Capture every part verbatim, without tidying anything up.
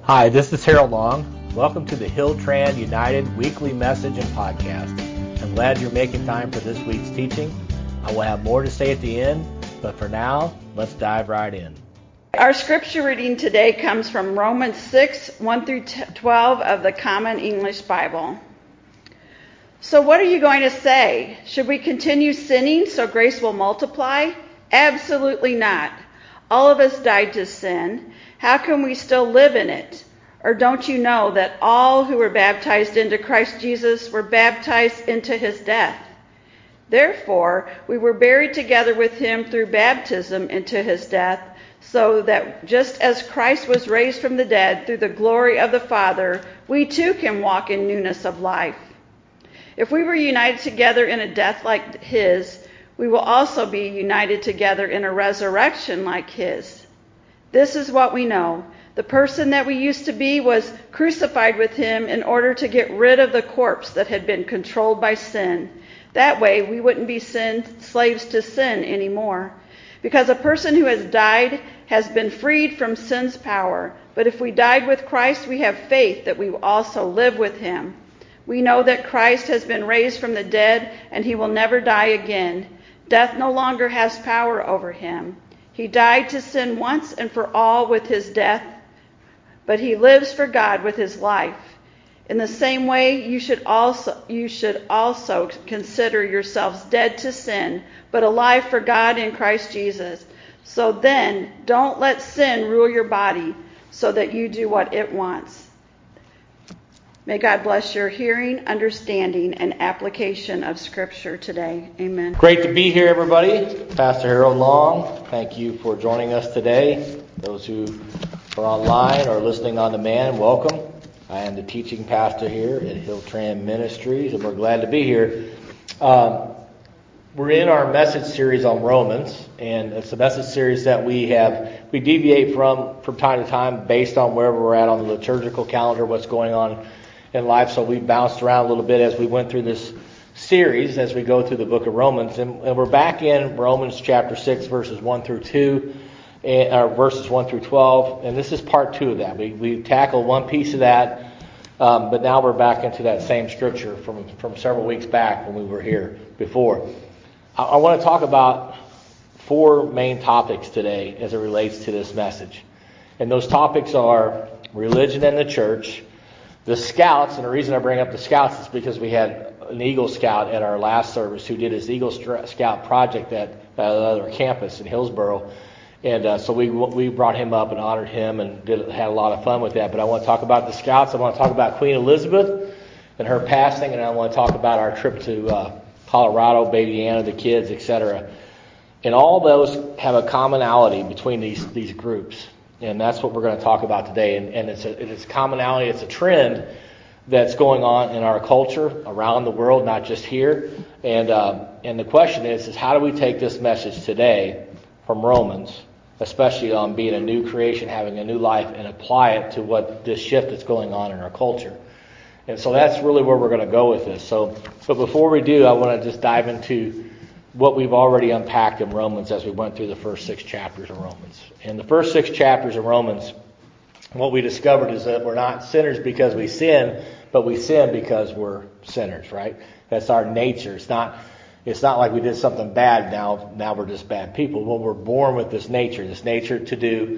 Hi, this is Harold Long. Welcome to the Hilltran United weekly message and podcast. I'm glad you're making time for this week's teaching. I will have more to say at the end, but for now, let's dive right in. Our scripture reading today comes from Romans six, one through twelve of the Common English Bible. So what are you going to say? Should we continue sinning so grace will multiply? Absolutely not. All of us died to sin. How can we still live in it? Or don't you know that all who were baptized into Christ Jesus were baptized into his death? Therefore, we were buried together with him through baptism into his death, so that just as Christ was raised from the dead through the glory of the Father, we too can walk in newness of life. If we were united together in a death like his, we will also be united together in a resurrection like his. This is what we know. The person that we used to be was crucified with him in order to get rid of the corpse that had been controlled by sin. That way, we wouldn't be sin, slaves to sin anymore. Because a person who has died has been freed from sin's power. But if we died with Christ, we have faith that we will also live with him. We know that Christ has been raised from the dead, and he will never die again. Death no longer has power over him. He died to sin once and for all with his death, but he lives for God with his life. In the same way, you should also you should also consider yourselves dead to sin, but alive for God in Christ Jesus. So then, don't let sin rule your body so that you do what it wants. May God bless your hearing, understanding, and application of Scripture today. Amen. Great to be here, everybody. Pastor Harold Long, thank you for joining us today. Those who are online or listening on demand, welcome. I am the teaching pastor here at Hilltran Ministries, and we're glad to be here. Um, we're in our message series on Romans, and it's a message series that we have we deviate from from time to time based on wherever we're at on the liturgical calendar, what's going on in life. So we bounced around a little bit as we went through this series, as we go through the book of Romans, and, and we're back in Romans chapter six, verses one through two, and, or verses one through twelve, and this is part two of that. We we tackled one piece of that, um, but now we're back into that same scripture from from several weeks back when we were here before. I, I want to talk about four main topics today as it relates to this message, and those topics are religion and the church, the Scouts, and the reason I bring up the Scouts is because we had an Eagle Scout at our last service who did his Eagle Scout project at another campus in Hillsboro. And uh, so we we brought him up and honored him and did had a lot of fun with that. But I want to talk about the Scouts. I want to talk about Queen Elizabeth and her passing. And I want to talk about our trip to uh, Colorado, Baby Anna, the kids, et cetera. And all those have a commonality between these, these groups. And that's what we're going to talk about today. And, and it's a it's a commonality. It's a trend that's going on in our culture around the world, not just here. And uh, and the question is, is how do we take this message today from Romans, especially on being a new creation, having a new life, and apply it to what this shift that's going on in our culture? And so that's really where we're going to go with this. So, but before we do, I want to just dive into what we've already unpacked in Romans as we went through the first six chapters of Romans. In the first six chapters of Romans, what we discovered is that we're not sinners because we sin, but we sin because we're sinners, right? That's our nature. It's not it's not like we did something bad, now now we're just bad people. Well, we're born with this nature, this nature to do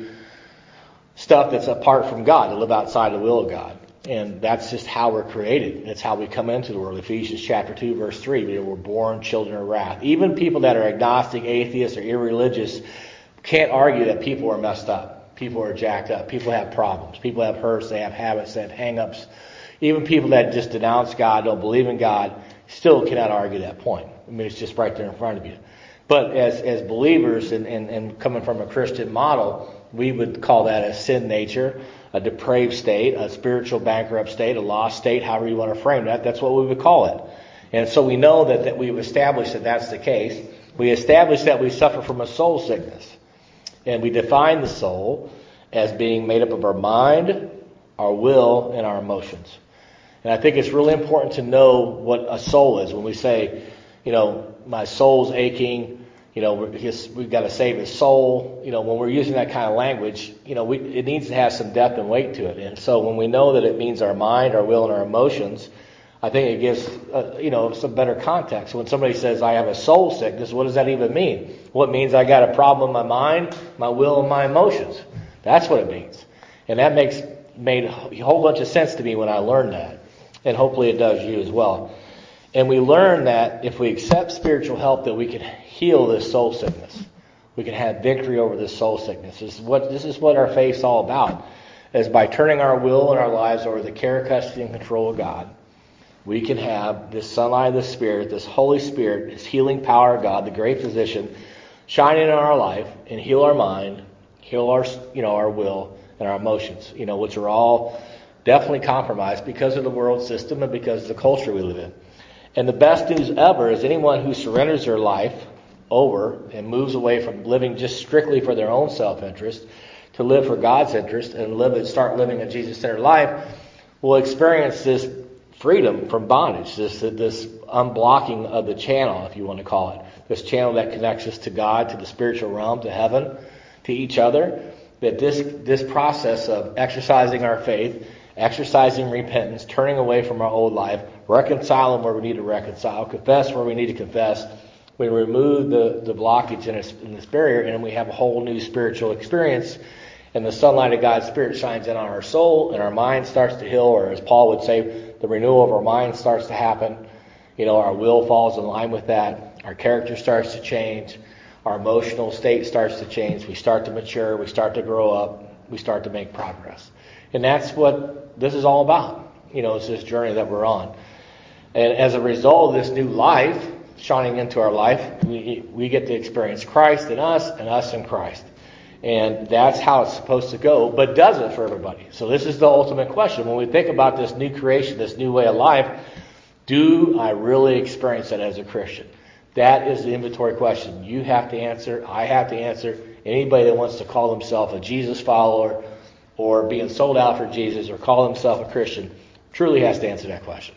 stuff that's apart from God, to live outside the will of God. And that's just how we're created. That's how we come into the world. Ephesians chapter two, verse three, we we're born children of wrath. Even people that are agnostic, atheists, or irreligious can't argue that people are messed up. People are jacked up. People have problems. People have hurts. They have habits. They have hang-ups. Even people that just denounce God, don't believe in God, still cannot argue that point. I mean, it's just right there in front of you. But as as believers and, and, and coming from a Christian model, we would call that a sin nature, a depraved state, a spiritual bankrupt state, a lost state, however you want to frame that. That's what we would call it. And so we know that, that we've established that that's the case. We established that we suffer from a soul sickness. And we define the soul as being made up of our mind, our will, and our emotions. And I think it's really important to know what a soul is. When we say, you know, my soul's aching, You know, we're, his, we've got to save his soul. You know, when we're using that kind of language, you know, we, it needs to have some depth and weight to it. And so when we know that it means our mind, our will, and our emotions, I think it gives, uh, you know, some better context. When somebody says, I have a soul sickness, what does that even mean? Well, it means I got a problem in my mind, my will, and my emotions. That's what it means. And that makes made a whole bunch of sense to me when I learned that. And hopefully it does you as well. And we learn that if we accept spiritual help, that we can heal this soul sickness. We can have victory over this soul sickness. This is what this is what our faith's all about. Is by turning our will and our lives over the care, custody, and control of God, we can have this sunlight of the Spirit, this Holy Spirit, this healing power of God, the great physician, shine in our life and heal our mind, heal our you know our will and our emotions, you know, which are all definitely compromised because of the world system and because of the culture we live in. And the best news ever is anyone who surrenders their life over and moves away from living just strictly for their own self-interest to live for God's interest and live and start living a Jesus-centered life will experience this freedom from bondage, this this unblocking of the channel, if you want to call it, this channel that connects us to God, to the spiritual realm, to heaven, to each other. That this this process of exercising our faith, exercising repentance, turning away from our old life, reconciling where we need to reconcile, confess where we need to confess, we remove the, the blockage in, us, in this barrier, and we have a whole new spiritual experience. And the sunlight of God's Spirit shines in on our soul, and our mind starts to heal, or as Paul would say, the renewal of our mind starts to happen. You know, our will falls in line with that. Our character starts to change. Our emotional state starts to change. We start to mature. We start to grow up. We start to make progress. And that's what this is all about. You know, it's this journey that we're on. And as a result of this new life shining into our life, we, we get to experience Christ in us and us in Christ. And that's how it's supposed to go, but does it for everybody? So this is the ultimate question. When we think about this new creation, this new way of life, do I really experience it as a Christian? That is the inventory question. You have to answer. I have to answer. Anybody that wants to call himself a Jesus follower or being sold out for Jesus or call himself a Christian truly has to answer that question.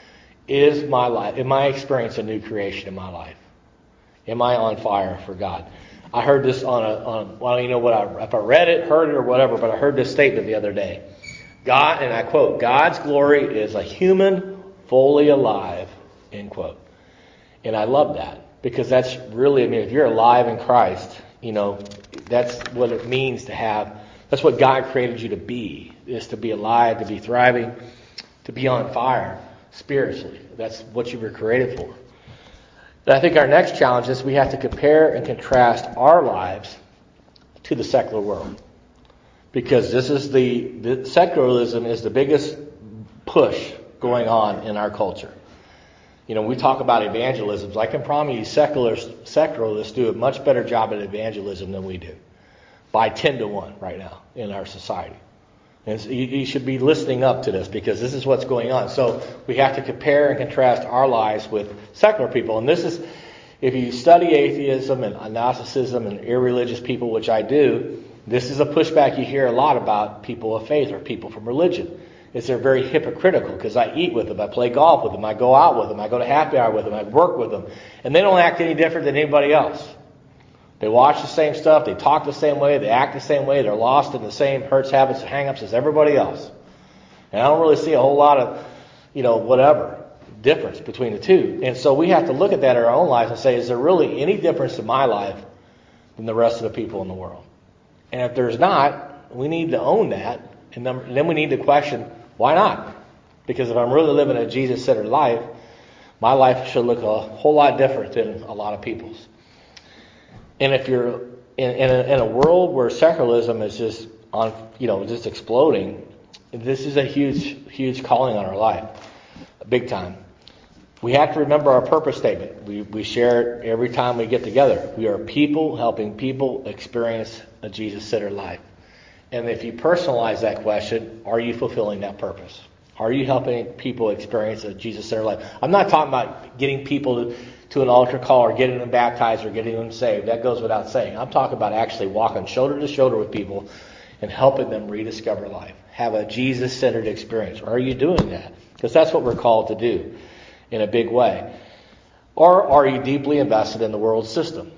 Is my life, am I experiencing a new creation in my life? Am I on fire for God? I heard this on a, on, well, you know what, I, if I read it, heard it, or whatever, but I heard this statement the other day. God, and I quote, God's glory is a human fully alive, end quote. And I love that, because that's really, I mean, if you're alive in Christ, you know, that's what it means to have, that's what God created you to be, is to be alive, to be thriving, to be on fire spiritually. That's what you were created for. And I think our next challenge is we have to compare and contrast our lives to the secular world. Because this is the, the secularism is the biggest push going on in our culture. You know, we talk about evangelisms. I can promise you secular, secularists do a much better job at evangelism than we do. By ten to one right now in our society. And so you, you should be listening up to this, because this is what's going on. So we have to compare and contrast our lives with secular people. And this is, if you study atheism and agnosticism and irreligious people, which I do, this is a pushback you hear a lot about people of faith or people from religion. Is they're very hypocritical, because I eat with them, I play golf with them, I go out with them, I go to happy hour with them, I work with them. And they don't act any different than anybody else. They watch the same stuff, they talk the same way, they act the same way, they're lost in the same hurts, habits, and hang-ups as everybody else. And I don't really see a whole lot of, you know, whatever, difference between the two. And so we have to look at that in our own lives and say, is there really any difference in my life than the rest of the people in the world? And if there's not, we need to own that, and then we need to question, why not? Because if I'm really living a Jesus-centered life, my life should look a whole lot different than a lot of people's. And if you're in, in, a, in a world where secularism is just on, you know, just exploding, this is a huge, huge calling on our life, big time. We have to remember our purpose statement. We we share it every time we get together. We are people helping people experience a Jesus-centered life. And if you personalize that question, are you fulfilling that purpose? Are you helping people experience a Jesus-centered life? I'm not talking about getting people to, to an altar call or getting them baptized or getting them saved. That goes without saying. I'm talking about actually walking shoulder to shoulder with people and helping them rediscover life. Have a Jesus-centered experience. Are you doing that? Because that's what we're called to do in a big way. Or are you deeply invested in the world system?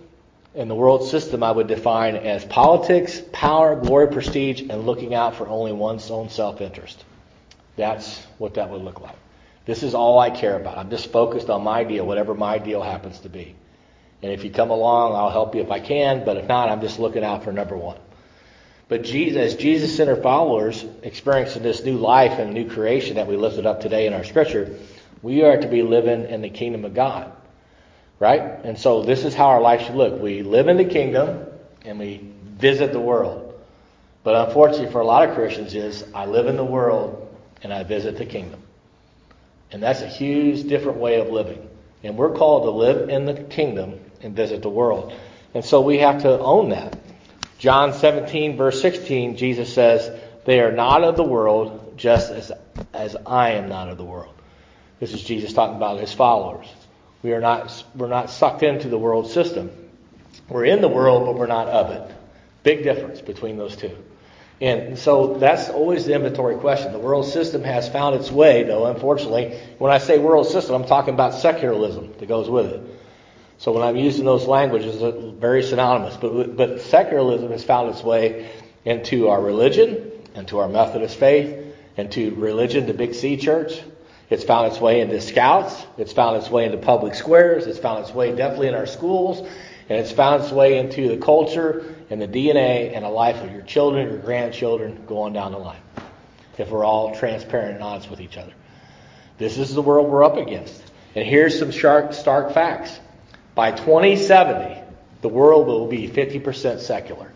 And the world system I would define as politics, power, glory, prestige, and looking out for only one's own self-interest. That's what that would look like. This is all I care about. I'm just focused on my deal, whatever my deal happens to be. And if you come along, I'll help you if I can, but if not, I'm just looking out for number one. But Jesus, as Jesus-centered followers experiencing this new life and new creation that we lifted up today in our scripture, we are to be living in the kingdom of God. Right? And so this is how our life should look. We live in the kingdom and we visit the world. But unfortunately for a lot of Christians is, I live in the world and I visit the kingdom. And that's a huge different way of living. And we're called to live in the kingdom and visit the world. And so we have to own that. John seventeen verse sixteen, Jesus says, they are not of the world just as, as I am not of the world. This is Jesus talking about his followers. We are not, we're not sucked into the world system. We're in the world, but we're not of it. Big difference between those two. And so that's always the inventory question. The world system has found its way, though, unfortunately. When I say world system, I'm talking about secularism that goes with it. So when I'm using those languages, they're very synonymous. But, but secularism has found its way into our religion, into our Methodist faith, into religion, the Big C Church. It's found its way into scouts. It's found its way into public squares. It's found its way definitely in our schools. And it's found its way into the culture and the D N A and the life of your children, your grandchildren, going down the line. If we're all transparent and honest with each other. This is the world we're up against. And here's some sharp, stark facts. By twenty seventy, the world will be fifty percent secular.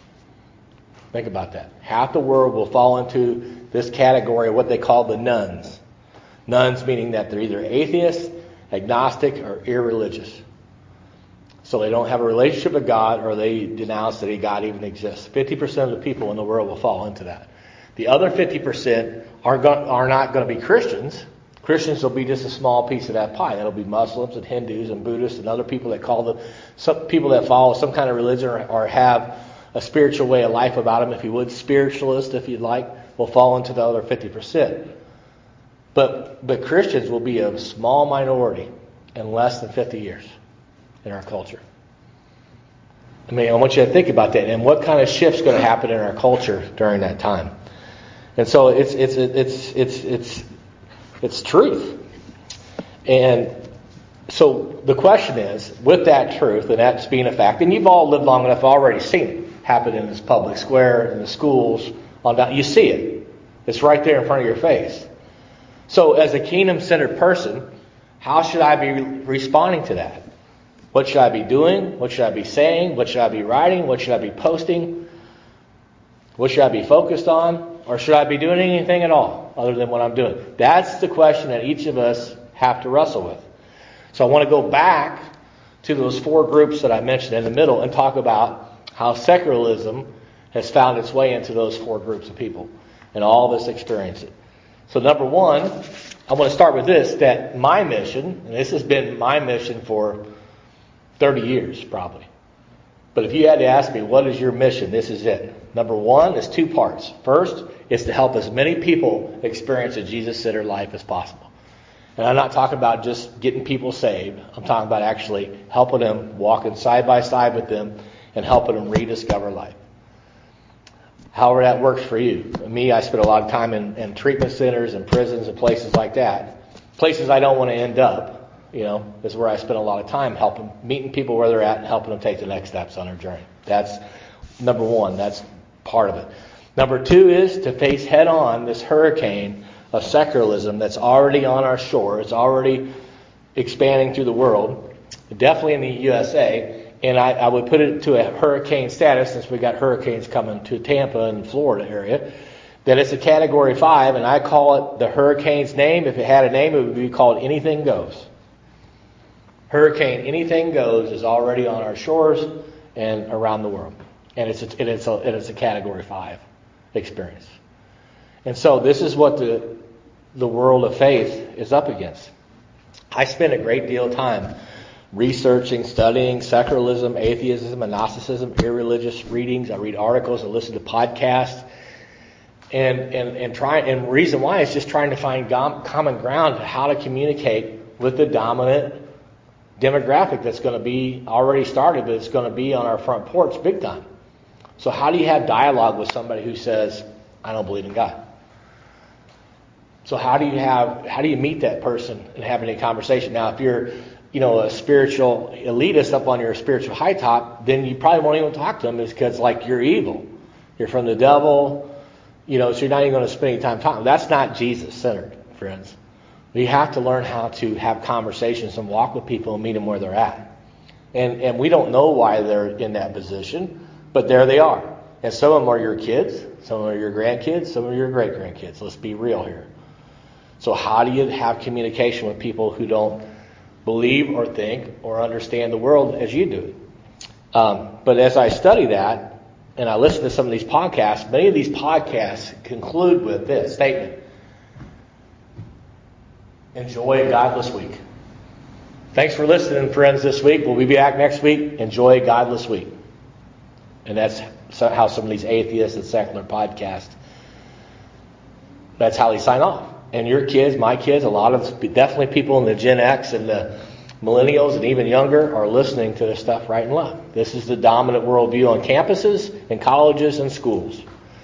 Think about that. Half the world will fall into this category of what they call the nones. Nones meaning that they're either atheist, agnostic, or irreligious. So they don't have a relationship with God, or they denounce that God even exists. fifty percent of the people in the world will fall into that. The other fifty percent are, go- are not going to be Christians. Christians will be just a small piece of that pie. That'll be Muslims and Hindus and Buddhists and other people that call them, some people that follow some kind of religion or, or have a spiritual way of life about them, if you would, spiritualist, if you'd like, will fall into the other fifty percent. But but Christians will be a small minority in less than fifty years in our culture. I mean, I want you to think about that and what kind of shift's going to happen in our culture during that time. And so it's it's it's it's it's it's truth. And so the question is, with that truth and that's being a fact, and you've all lived long enough already seen it happen in this public square, in the schools, on that you see it. It's right there in front of your face. So as a kingdom-centered person, how should I be responding to that? What should I be doing? What should I be saying? What should I be writing? What should I be posting? What should I be focused on? Or should I be doing anything at all other than what I'm doing? That's the question that each of us have to wrestle with. So I want to go back to those four groups that I mentioned in the middle and talk about how secularism has found its way into those four groups of people. And all of us experience it. So number one, I want to start with this, that my mission, and this has been my mission for thirty years probably. But if you had to ask me, what is your mission? This is it. Number one is two parts. First is to help as many people experience a Jesus-centered life as possible. And I'm not talking about just getting people saved. I'm talking about actually helping them, walking side by side with them, and helping them rediscover life. However that works for you. Me, I spend a lot of time in, in treatment centers and prisons and places like that. Places I don't want to end up, you know, is where I spend a lot of time helping, meeting people where they're at and helping them take the next steps on their journey. That's number one. That's part of it. Number two is to face head on this hurricane of secularism that's already on our shore. It's already expanding through the world, definitely in the U S A. And I, I would put it to a hurricane status, since we got hurricanes coming to Tampa and Florida area, that it's a category five, and I call it the hurricane's name. If it had a name, it would be called Anything Goes. Hurricane Anything Goes is already on our shores and around the world. And it's a, and it's a, and it's a category five experience. And so this is what the the world of faith is up against. I spend a great deal of time researching, studying secularism, atheism, agnosticism, irreligious readings. I read articles, I listen to podcasts, and and and try. And reason why is just trying to find common ground to how to communicate with the dominant demographic that's going to be already started, but it's going to be on our front porch big time. So how do you have dialogue with somebody who says, I don't believe in God? So how do you have, how do you meet that person and have any conversation? Now, if you're, you know, a spiritual elitist up on your spiritual high top, then you probably won't even talk to them, is because like you're evil. You're from the devil, you know, so you're not even going to spend any time talking. That's not Jesus-centered, friends. We have to learn how to have conversations and walk with people and meet them where they're at. And and we don't know why they're in that position, but there they are. And some of them are your kids, some of them are your grandkids, some of them are your great-grandkids. Let's be real here. So how do you have communication with people who don't believe or think or understand the world as you do? Um, but as I study that, and I listen to some of these podcasts, many of these podcasts conclude with this statement: enjoy a godless week. Thanks for listening, friends, this week. We'll be back next week. Enjoy a godless week. And that's how some of these atheists and secular podcasts, that's how they sign off. And your kids, my kids, a lot of definitely people in the Gen X and the millennials and even younger are listening to this stuff right and left. This is the dominant worldview on campuses and colleges and schools.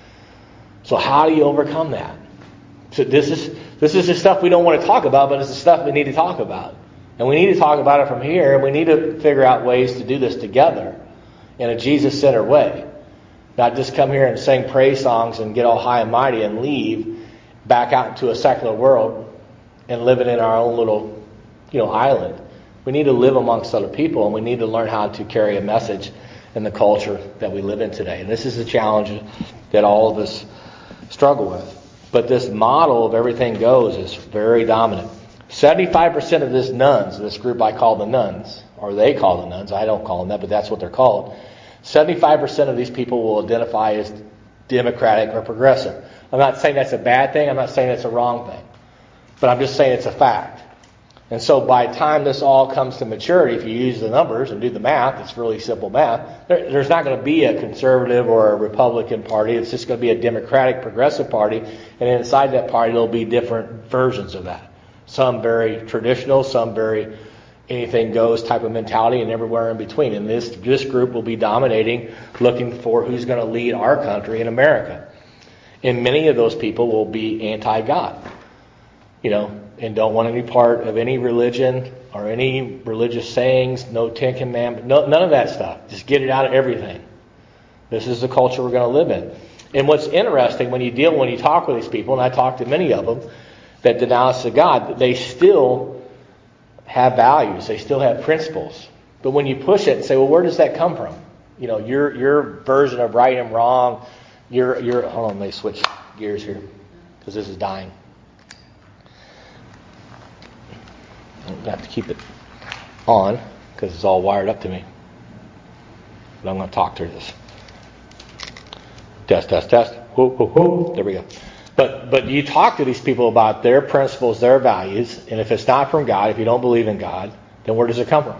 So how do you overcome that? So this is this is the stuff we don't want to talk about, but it's the stuff we need to talk about. And we need to talk about it from here, and we need to figure out ways to do this together in a Jesus-centered way. Not just come here and sing praise songs and get all high and mighty and leave back out into a secular world and living in our own little, you know, island. We need to live amongst other people, and we need to learn how to carry a message in the culture that we live in today. And this is a challenge that all of us struggle with. But this model of everything goes is very dominant. seventy-five percent of this nuns, this group I call the nuns, or they call the nuns, I don't call them that, but that's what they're called. seventy-five percent of these people will identify as Democratic or progressive. I'm not saying that's a bad thing. I'm not saying it's a wrong thing. But I'm just saying it's a fact. And so by the time this all comes to maturity, if you use the numbers and do the math, it's really simple math, there, there's not going to be a conservative or a Republican party. It's just going to be a Democratic progressive party. And inside that party, there'll be different versions of that. Some very traditional, some very anything goes type of mentality, and everywhere in between. And this, this group will be dominating, looking for who's going to lead our country in America. And many of those people will be anti-God, you know, and don't want any part of any religion or any religious sayings, no Ten Commandments, no, none of that stuff. Just get it out of everything. This is the culture we're going to live in. And what's interesting when you deal, when you talk with these people, and I talk to many of them that denounce the God, they still have values. They still have principles. But when you push it and say, well, where does that come from? You know, your your version of right and wrong. You're, you're, hold on, let me switch gears here because this is dying. I'm going to have to keep it on because it's all wired up to me. But I'm going to talk through this. Test, test, test. Whoa, whoa, whoa. There we go. But but you talk to these people about their principles, their values, and if it's not from God, if you don't believe in God, then where does it come from?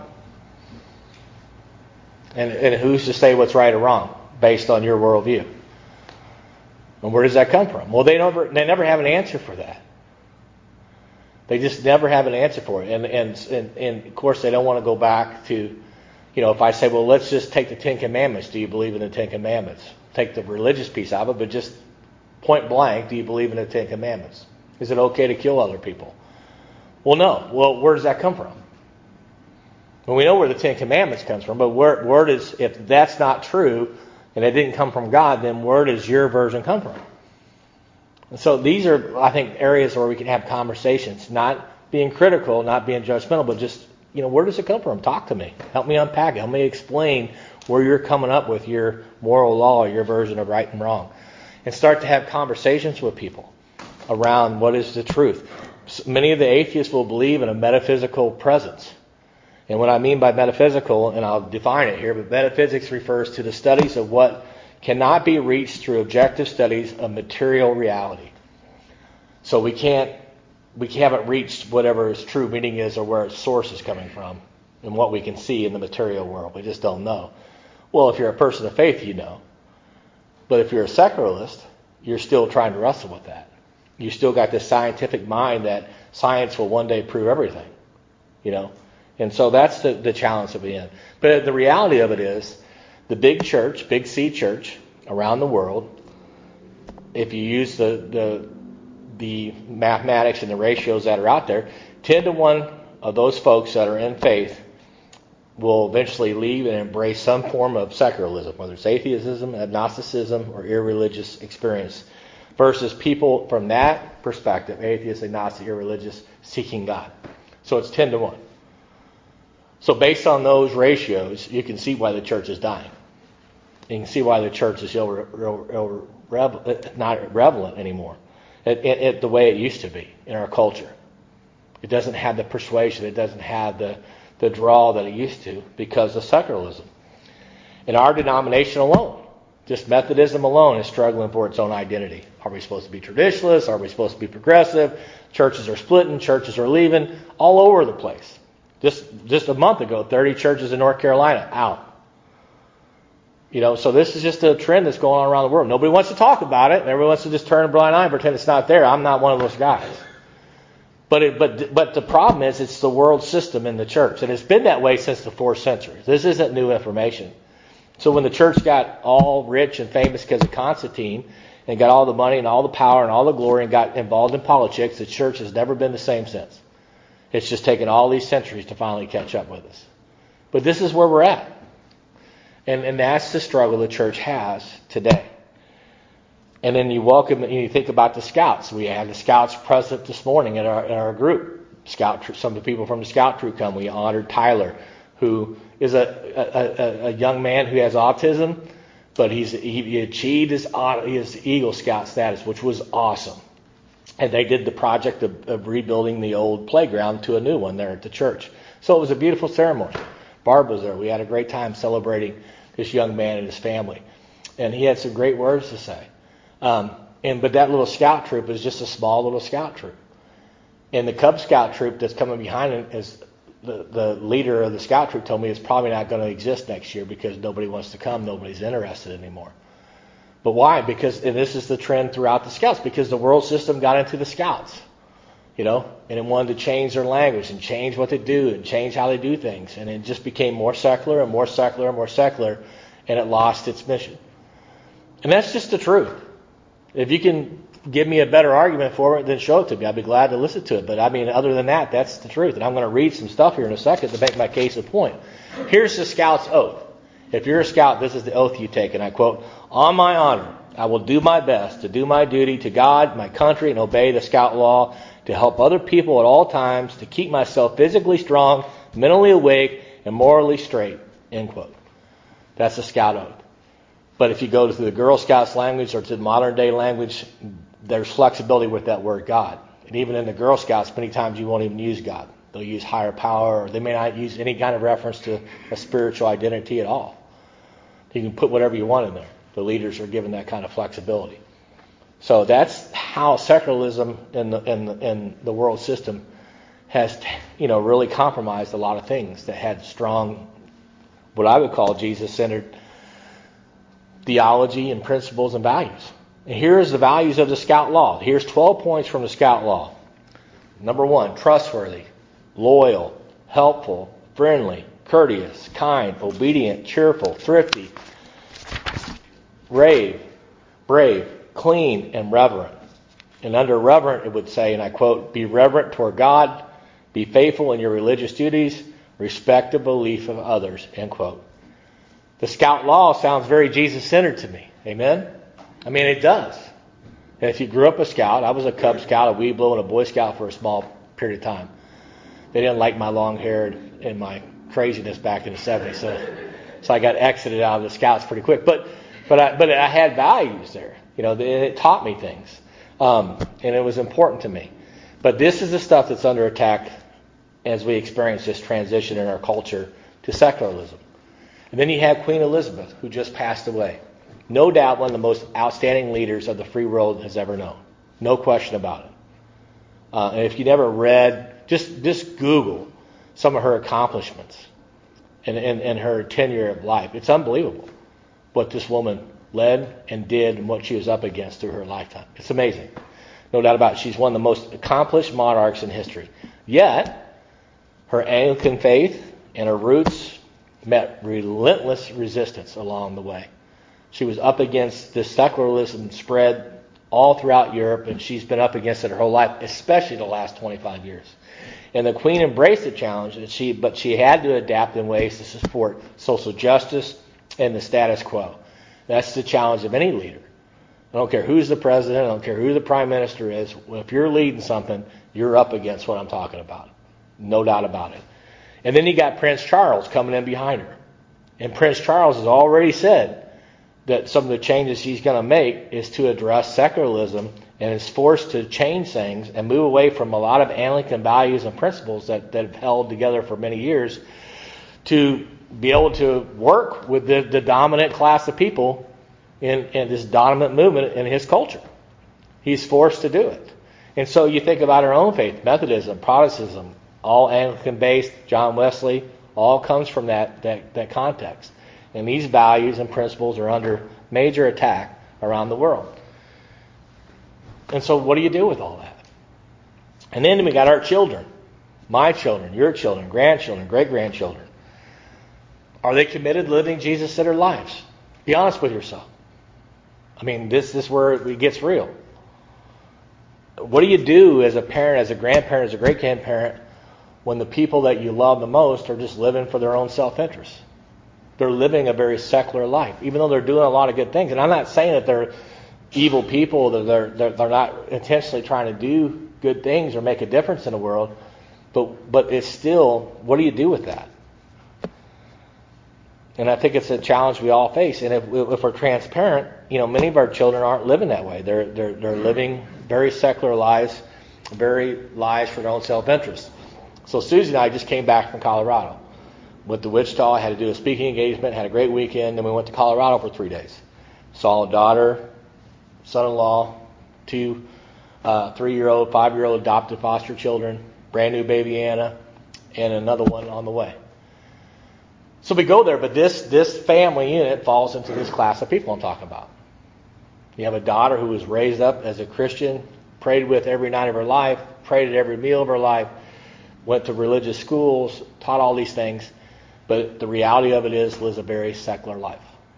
And, and who's to say what's right or wrong based on your worldview? And where does that come from? Well, they never they never have an answer for that. They just never have an answer for it. And and and, and of course they don't want to go back to, you know, if I say, well, let's just take the Ten Commandments. Do you believe in the Ten Commandments? Take the religious piece out of it, but just point blank, do you believe in the Ten Commandments? Is it okay to kill other people? Well, no. Well, where does that come from? Well, we know where the Ten Commandments comes from, but where, where does, if that's not true, and it didn't come from God, then where does your version come from? And so these are, I think, areas where we can have conversations, not being critical, not being judgmental, but just, you know, where does it come from? Talk to me. Help me unpack it. Help me explain where you're coming up with your moral law, your version of right and wrong. And start to have conversations with people around what is the truth. Many of the atheists will believe in a metaphysical presence. And what I mean by metaphysical, and I'll define it here, but metaphysics refers to the studies of what cannot be reached through objective studies of material reality. So we can't, we haven't reached whatever its true meaning is or where its source is coming from and what we can see in the material world. We just don't know. Well, if you're a person of faith, you know. But if you're a secularist, you're still trying to wrestle with that. You still got this scientific mind that science will one day prove everything, you know. And so that's the, the challenge that we're in. But the reality of it is, the big church, big C church around the world, if you use the the, the mathematics and the ratios that are out there, ten to one of those folks that are in faith will eventually leave and embrace some form of secularism, whether it's atheism, agnosticism, or irreligious experience, versus people from that perspective, atheist, agnostic, irreligious, seeking God. So it's ten to one. So based on those ratios, you can see why the church is dying. You can see why the church is ill, ill, ill, ill, not relevant anymore, it, it, it, the way it used to be in our culture. It doesn't have the persuasion, it doesn't have the, the draw that it used to because of secularism. In our denomination alone, just Methodism alone is struggling for its own identity. Are we supposed to be traditionalists? Are we supposed to be progressive? Churches are splitting, churches are leaving, all over the place. Just just a month ago, thirty churches in North Carolina out. You know, so this is just a trend that's going on around the world. Nobody wants to talk about it. Everyone wants to just turn a blind eye and pretend it's not there. I'm not one of those guys. But it, but but the problem is it's the world system in the church. And it's been that way since the fourth century. This isn't new information. So when the church got all rich and famous because of Constantine and got all the money and all the power and all the glory and got involved in politics, the church has never been the same since. It's just taken all these centuries to finally catch up with us. But this is where we're at. And, and that's the struggle the church has today. And then you welcome, you think about the scouts. We had the scouts present this morning at our, at our group. Scout, some of the people from the scout troop come. We honored Tyler, who is a, a, a young man who has autism, but he's he, he achieved his, his Eagle Scout status, which was awesome. And they did the project of, of rebuilding the old playground to a new one there at the church. So it was a beautiful ceremony. Barb was there. We had a great time celebrating this young man and his family. And he had some great words to say. Um, and but that little scout troop is just a small little scout troop. And the Cub Scout troop that's coming behind him is the, the leader of the scout troop told me it's probably not going to exist next year because nobody wants to come. Nobody's interested anymore. But why? Because, and this is the trend throughout the scouts, because the world system got into the scouts, you know, and it wanted to change their language and change what they do and change how they do things. And it just became more secular and more secular and more secular, and it lost its mission. And that's just the truth. If you can give me a better argument for it, then show it to me. I'd be glad to listen to it. But I mean, other than that, that's the truth. And I'm going to read some stuff here in a second to make my case a point. Here's the scout's oath. If you're a scout, this is the oath you take, and I quote, "On my honor, I will do my best to do my duty to God, my country, and obey the scout law, to help other people at all times, to keep myself physically strong, mentally awake, and morally straight." End quote. That's the scout oath. But if you go to the Girl Scouts language or to the modern day language, there's flexibility with that word God. And even in the Girl Scouts, many times you won't even use God. They'll use higher power, or they may not use any kind of reference to a spiritual identity at all. You can put whatever you want in there. The leaders are given that kind of flexibility. So that's how secularism in the, in the, in the world system has, you know, really compromised a lot of things that had strong, what I would call Jesus-centered theology and principles and values. And here's the values of the Scout Law. Here's twelve points from the Scout Law. Number one, trustworthy, loyal, helpful, friendly, courteous, kind, obedient, cheerful, thrifty, brave, brave, clean, and reverent. And under reverent, it would say, and I quote, "Be reverent toward God, be faithful in your religious duties, respect the belief of others," end quote. The Scout Law sounds very Jesus-centered to me. Amen? I mean, it does. And if you grew up a Scout, I was a Cub Scout, a Weeblo, and a Boy Scout for a small period of time. They didn't like my long hair and my craziness back in the seventies, so so I got exited out of the Scouts pretty quick. But but I but I had values there. You know, and it taught me things, um, and it was important to me. But this is the stuff that's under attack as we experience this transition in our culture to secularism. And then you have Queen Elizabeth, who just passed away. No doubt one of the most outstanding leaders of the free world has ever known. No question about it. Uh, and if you never read, just just Google some of her accomplishments and, and, and her tenure of life. It's unbelievable what this woman led and did and what she was up against through her lifetime. It's amazing. No doubt about it. She's one of the most accomplished monarchs in history. Yet, Her Anglican faith and her roots met relentless resistance along the way. She was up against this secularism spread all throughout Europe, and she's been up against it her whole life, especially the last twenty-five years. And the Queen embraced the challenge, and she, but she had to adapt in ways to support social justice and the status quo. That's the challenge of any leader. I don't care who's the president, I don't care who the prime minister is. If you're leading something, you're up against what I'm talking about. No doubt about it. And then you got Prince Charles coming in behind her. And Prince Charles has already said that some of the changes he's going to make is to address secularism, and is forced to change things and move away from a lot of Anglican values and principles that, that have held together for many years, to be able to work with the, the dominant class of people in, in this dominant movement in his culture. He's forced to do it. And so you think about our own faith, Methodism, Protestantism, all Anglican-based, John Wesley, all comes from that, that, that context. And these values and principles are under major attack around the world. And so what do you do with all that? And then we got our children, my children, your children, grandchildren, great-grandchildren. Are they committed to living Jesus-centered lives? Be honest with yourself. I mean, this, this is where it gets real. What do you do as a parent, as a grandparent, as a great-grandparent, when the people that you love the most are just living for their own self-interest? They're living a very secular life, even though they're doing a lot of good things. And I'm not saying that they're evil people, that they're, they're, they're not intentionally trying to do good things or make a difference in the world. But, but it's still, what do you do with that? And I think it's a challenge we all face. And if, if we're transparent, you know, many of our children aren't living that way. They're, they're, they're living very secular lives, very lives for their own self-interest. So Susie and I just came back from Colorado. Went to Wichita, had to do a speaking engagement, had a great weekend, and we went to Colorado for three days. Saw a daughter, son-in-law, two uh, three-year-old, five-year-old adopted foster children, brand new baby Anna, and another one on the way. So we go there, but this this family unit falls into this class of people I'm talking about. You have a daughter who was raised up as a Christian, prayed with every night of her life, prayed at every meal of her life, went to religious schools, taught all these things. But the reality of it is, lives a very secular life.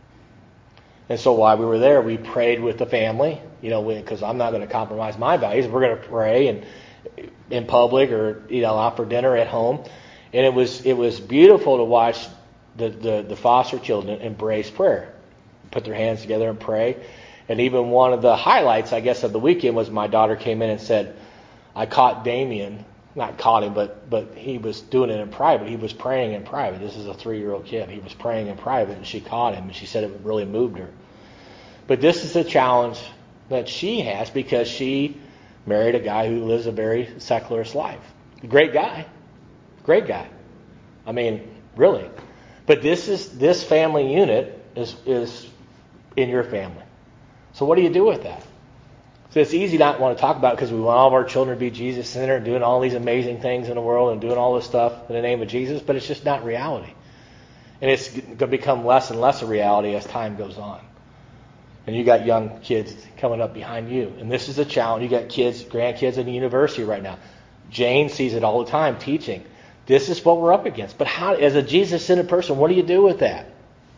And so while we were there, we prayed with the family, you know, because I'm not going to compromise my values. We're going to pray and in public, or you know, out for dinner at home. And it was it was beautiful to watch the, the, the foster children embrace prayer, put their hands together and pray. And even one of the highlights, I guess, of the weekend was my daughter came in and said, "I caught Damien." Not caught him, but but he was doing it in private. He was praying in private. This is a three-year-old kid. He was praying in private, and she caught him, and she said it really moved her. But this is a challenge that she has because she married a guy who lives a very secularist life. Great guy. Great guy. I mean, really. But this is this family unit is is in your family. So what do you do with that? So it's easy not to want to talk about it because we want all of our children to be Jesus-centered and doing all these amazing things in the world and doing all this stuff in the name of Jesus, but it's just not reality. And it's going to become less and less a reality as time goes on. And you got young kids coming up behind you. And this is a challenge. You got kids, grandkids in the university right now. Jane sees it all the time teaching. This is what we're up against. But how, as a Jesus-centered person, what do you do with that?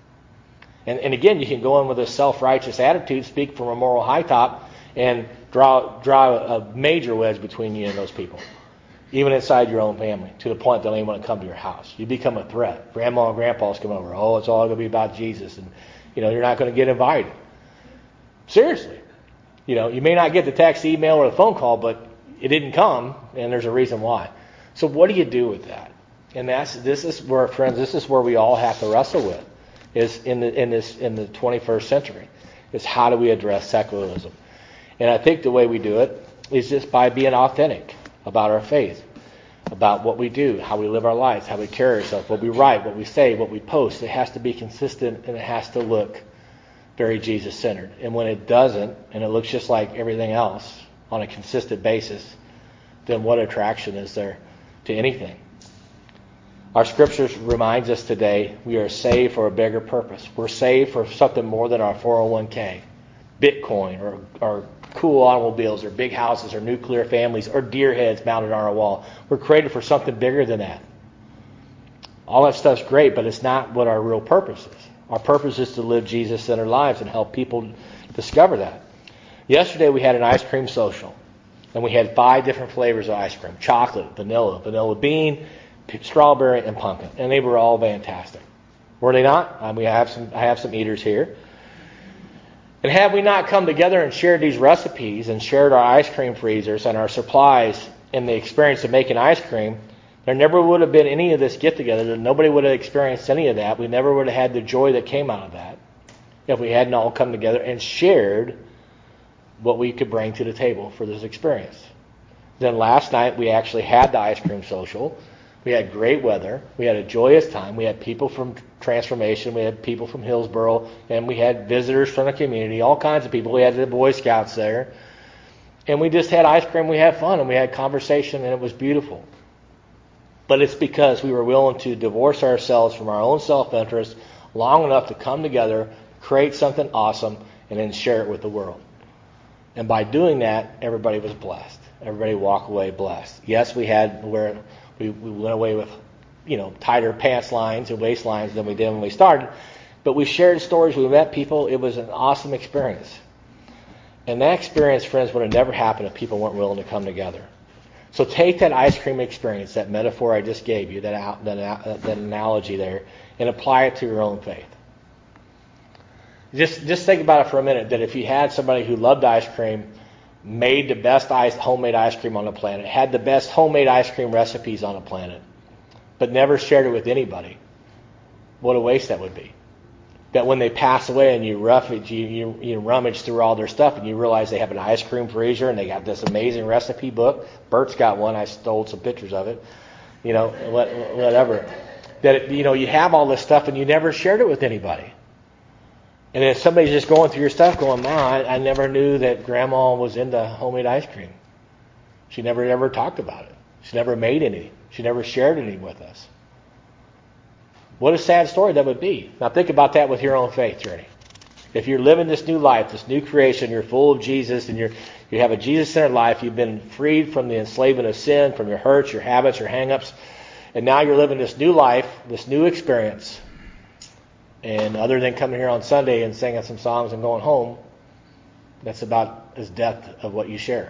And, and again, you can go in with a self-righteous attitude, speak from a moral high top, and draw draw a major wedge between you and those people, even inside your own family, to the point they don't even want to come to your house. You become a threat. Grandma and grandpa's come over. Oh, it's all going to be about Jesus, and you know you're not going to get invited. Seriously, you know you may not get the text, email, or the phone call, but it didn't come, and there's a reason why. So what do you do with that? And that's this is where, friends, this is where we all have to wrestle with, is in the in this in the twenty-first century, is how do we address secularism? And I think the way we do it is just by being authentic about our faith, about what we do, how we live our lives, how we carry ourselves, what we write, what we say, what we post. It has to be consistent, and it has to look very Jesus-centered. And when it doesn't, and it looks just like everything else on a consistent basis, then what attraction is there to anything? Our scriptures reminds us today we are saved for a bigger purpose. We're saved for something more than our four oh one k, Bitcoin, or, or cool automobiles, or big houses, or nuclear families, or deer heads mounted on our wall. We're created for something bigger than that. All that stuff's great, but it's not what our real purpose is. Our purpose is to live Jesus-centered lives and help people discover that. Yesterday we had an ice cream social, and we had five different flavors of ice cream: chocolate, vanilla, vanilla bean, strawberry, and pumpkin, and they were all fantastic. Were they not? I mean, I have some, I have some eaters here. And had we not come together and shared these recipes and shared our ice cream freezers and our supplies and the experience of making ice cream, there never would have been any of this get-together. Nobody would have experienced any of that. We never would have had the joy that came out of that if we hadn't all come together and shared what we could bring to the table for this experience. Then last night we actually had the ice cream social. We had great weather. We had a joyous time. We had people from Transformation. We had people from Hillsboro. And we had visitors from the community, all kinds of people. We had the Boy Scouts there. And we just had ice cream. We had fun and we had conversation, and it was beautiful. But it's because we were willing to divorce ourselves from our own self-interest long enough to come together, create something awesome, and then share it with the world. And by doing that, everybody was blessed. Everybody walked away blessed. Yes, we had where we, we went away with, you know, tighter pants lines and waist lines than we did when we started. But we shared stories. We met people. It was an awesome experience. And that experience, friends, would have never happened if people weren't willing to come together. So take that ice cream experience, that metaphor I just gave you, that, that, that analogy there, and apply it to your own faith. Just just think about it for a minute, that if you had somebody who loved ice cream, made the best ice, homemade ice cream on the planet, had the best homemade ice cream recipes on the planet, but never shared it with anybody, what a waste that would be. That when they pass away and you rummage, you, you, you rummage through all their stuff and you realize they have an ice cream freezer and they got this amazing recipe book. Bert's got one. I stole some pictures of it. You know, whatever. That, it, you know, you have all this stuff and you never shared it with anybody. And if somebody's just going through your stuff going, "Mom, I, I never knew that Grandma was into homemade ice cream. She never ever talked about it. She never made any. She never shared any with us." What a sad story that would be. Now think about that with your own faith journey. If you're living this new life, this new creation, you're full of Jesus, and you're you have a Jesus-centered life, you've been freed from the enslavement of sin, from your hurts, your habits, your hang-ups, and now you're living this new life, this new experience. And other than coming here on Sunday and singing some songs and going home, that's about as depth of what you share.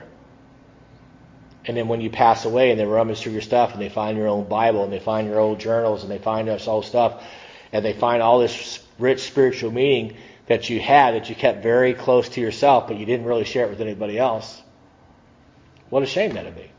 And then when you pass away and they rummage through your stuff and they find your own Bible and they find your old journals and they find this old stuff and they find all this rich spiritual meaning that you had, that you kept very close to yourself, but you didn't really share it with anybody else, what a shame that would be.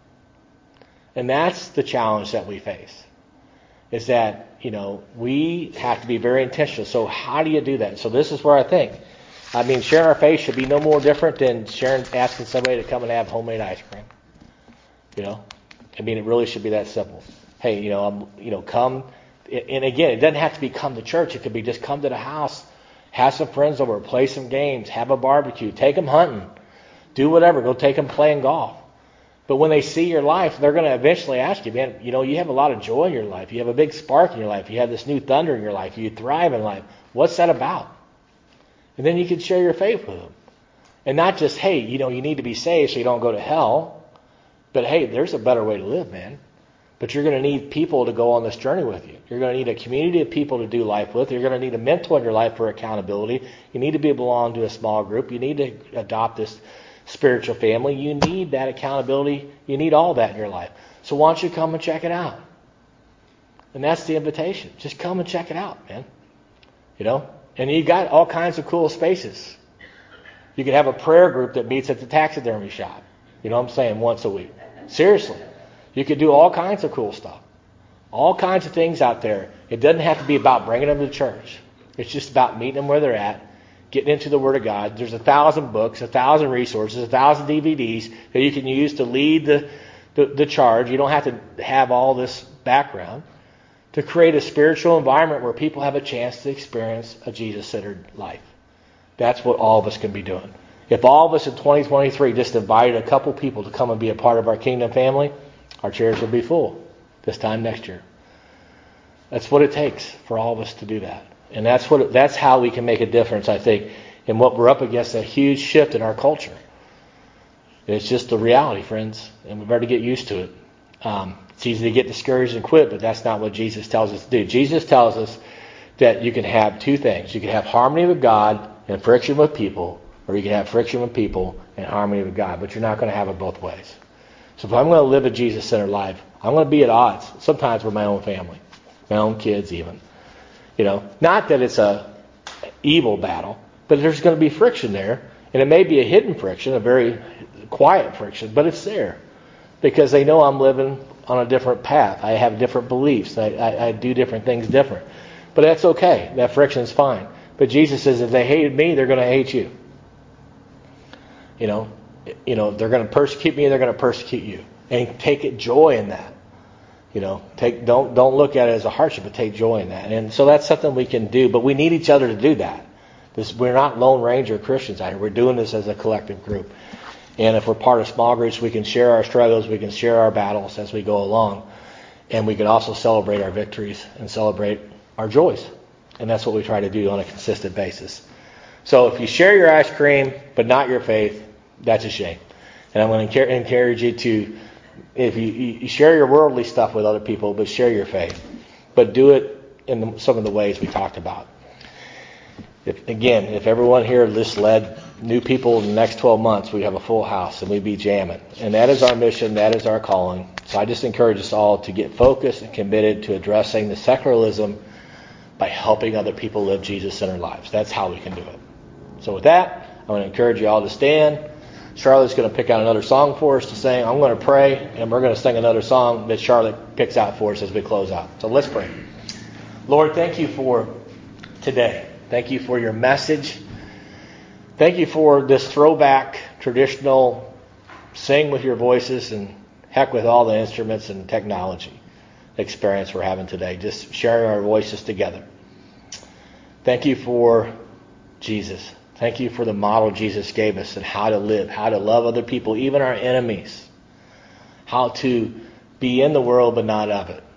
And that's the challenge that we face, is that, you know, we have to be very intentional. So how do you do that? So this is where I think, I mean, sharing our faith should be no more different than sharing, asking somebody to come and have homemade ice cream. You know, I mean, it really should be that simple. Hey, you know, I'm, you know, come, and again, it doesn't have to be come to church. It could be just come to the house, have some friends over, play some games, have a barbecue, take them hunting, do whatever. Go take them playing golf. But when they see your life, they're going to eventually ask you, man, you know, you have a lot of joy in your life. You have a big spark in your life. You have this new thunder in your life. You thrive in life. What's that about? And then you can share your faith with them. And not just, hey, you know, you need to be saved so you don't go to hell. But hey, there's a better way to live, man. But you're going to need people to go on this journey with you. You're going to need a community of people to do life with. You're going to need a mentor in your life for accountability. You need to be belong to a small group. You need to adopt this spiritual family. You need that accountability. You need all that in your life. So why don't you come and check it out? And that's the invitation. Just come and check it out, man. You know? And you got all kinds of cool spaces. You could have a prayer group that meets at the taxidermy shop. You know what I'm saying? Once a week. Seriously. You could do all kinds of cool stuff. All kinds of things out there. It doesn't have to be about bringing them to church. It's just about meeting them where they're at, getting into the Word of God. There's a thousand books, a thousand resources, a thousand D V Ds that you can use to lead the, the, the charge. You don't have to have all this background to create a spiritual environment where people have a chance to experience a Jesus-centered life. That's what all of us can be doing. If all of us in twenty twenty-three just invited a couple people to come and be a part of our kingdom family, our chairs will be full this time next year. That's what it takes for all of us to do that. And that's what that's how we can make a difference, I think, in what we're up against, a huge shift in our culture. It's just the reality, friends, and we better get used to it. Um, it's easy to get discouraged and quit, but that's not what Jesus tells us to do. Jesus tells us that you can have two things. You can have harmony with God and friction with people, or you can have friction with people and harmony with God, but you're not going to have it both ways. So if I'm going to live a Jesus-centered life, I'm going to be at odds, sometimes with my own family, my own kids even. You know, not that it's a evil battle, but there's going to be friction there, and it may be a hidden friction, a very quiet friction, but it's there because they know I'm living on a different path. I have different beliefs. I, I, I do different things different. But that's okay. That friction's fine. But Jesus says if they hated me, they're going to hate you. You know, you know, they're going to persecute me, they're going to persecute you. And take it joy in that. You know, take don't don't look at it as a hardship, but take joy in that. And so that's something we can do. But we need each other to do that. This, we're not Lone Ranger Christians out here. We're doing this as a collective group. And if we're part of small groups, we can share our struggles, we can share our battles as we go along. And we can also celebrate our victories and celebrate our joys. And that's what we try to do on a consistent basis. So if you share your ice cream, but not your faith, that's a shame. And I'm going to encourage you to, if you, you share your worldly stuff with other people, but share your faith. But do it in the, some of the ways we talked about. If, again, if everyone here just led new people in the next twelve months, we'd have a full house and we'd be jamming. And that is our mission. That is our calling. So I just encourage us all to get focused and committed to addressing the secularism by helping other people live Jesus-centered lives. That's how we can do it. So with that, I'm going to encourage you all to stand. Charlotte's going to pick out another song for us to sing. I'm going to pray, and we're going to sing another song that Charlotte picks out for us as we close out. So let's pray. Lord, thank you for today. Thank you for your message. Thank you for this throwback, traditional, sing with your voices and heck with all the instruments and technology experience we're having today. Just sharing our voices together. Thank you for Jesus. Thank you for the model Jesus gave us and how to live, how to love other people, even our enemies. How to be in the world but not of it.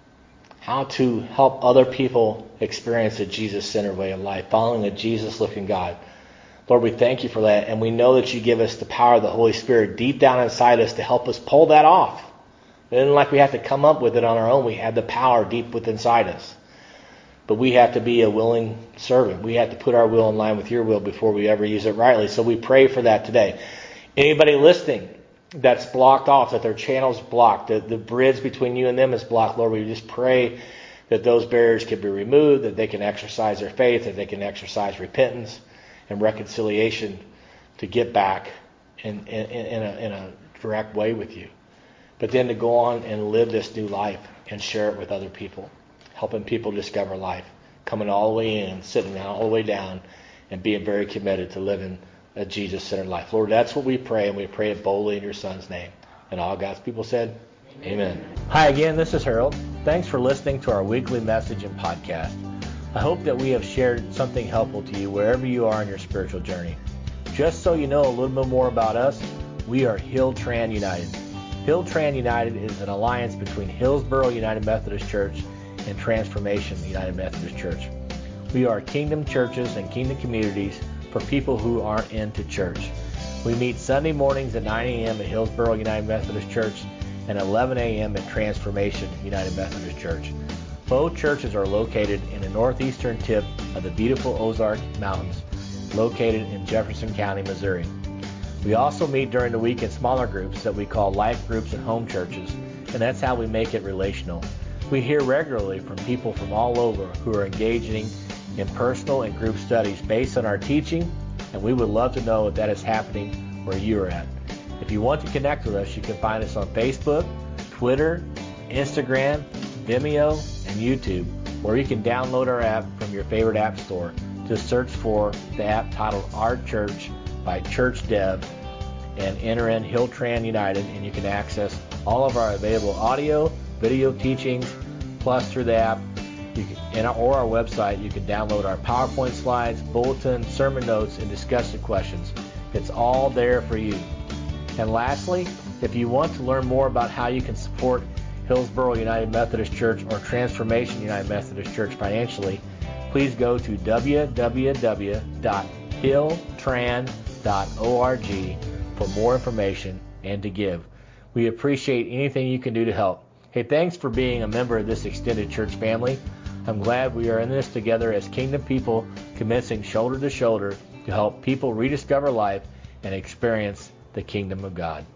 How to help other people experience a Jesus-centered way of life, following a Jesus-looking God. Lord, we thank you for that, and we know that you give us the power of the Holy Spirit deep down inside us to help us pull that off. It isn't like we have to come up with it on our own. We have the power deep within inside us. But we have to be a willing servant. We have to put our will in line with your will before we ever use it rightly. So we pray for that today. Anybody listening that's blocked off, that their channel's blocked, the, the bridge between you and them is blocked, Lord, we just pray that those barriers can be removed, that they can exercise their faith, that they can exercise repentance and reconciliation to get back in, in, in, a, in a direct way with you. But then to go on and live this new life and share it with other people, helping people discover life, coming all the way in, sitting all the way down, and being very committed to living a Jesus-centered life. Lord, that's what we pray, and we pray it boldly in your Son's name. And all God's people said, Amen. Amen. Hi again, this is Harold. Thanks for listening to our weekly message and podcast. I hope that we have shared something helpful to you wherever you are in your spiritual journey. Just so you know a little bit more about us, we are Hill-Tran United. Hill-Tran United is an alliance between Hillsboro United Methodist Church and Transformation United Methodist Church. We are kingdom churches and kingdom communities for people who aren't into church. We meet Sunday mornings at nine a.m. at Hillsboro United Methodist Church and eleven a.m. at Transformation United Methodist Church. Both churches are located in the northeastern tip of the beautiful Ozark Mountains, located in Jefferson County, Missouri. We also meet during the week in smaller groups that we call life groups and home churches, and that's how we make it relational. We hear regularly from people from all over who are engaging in personal and group studies based on our teaching, and we would love to know if that is happening where you are at. If you want to connect with us, you can find us on Facebook, Twitter, Instagram, Vimeo, and YouTube, or you can download our app from your favorite app store. Just search for the app titled Our Church by Church Dev and enter in Hill-Tran United, and you can access all of our available audio, video teachings, plus through the app you can, and our, or our website, you can download our PowerPoint slides, bulletin, sermon notes, and discussion questions. It's all there for you. And lastly, if you want to learn more about how you can support Hillsboro United Methodist Church or Transformation United Methodist Church financially, please go to w w w dot hill tran dot org for more information and to give. We appreciate anything you can do to help. Hey, thanks for being a member of this extended church family. I'm glad we are in this together as kingdom people, commencing shoulder to shoulder to help people rediscover life and experience the kingdom of God.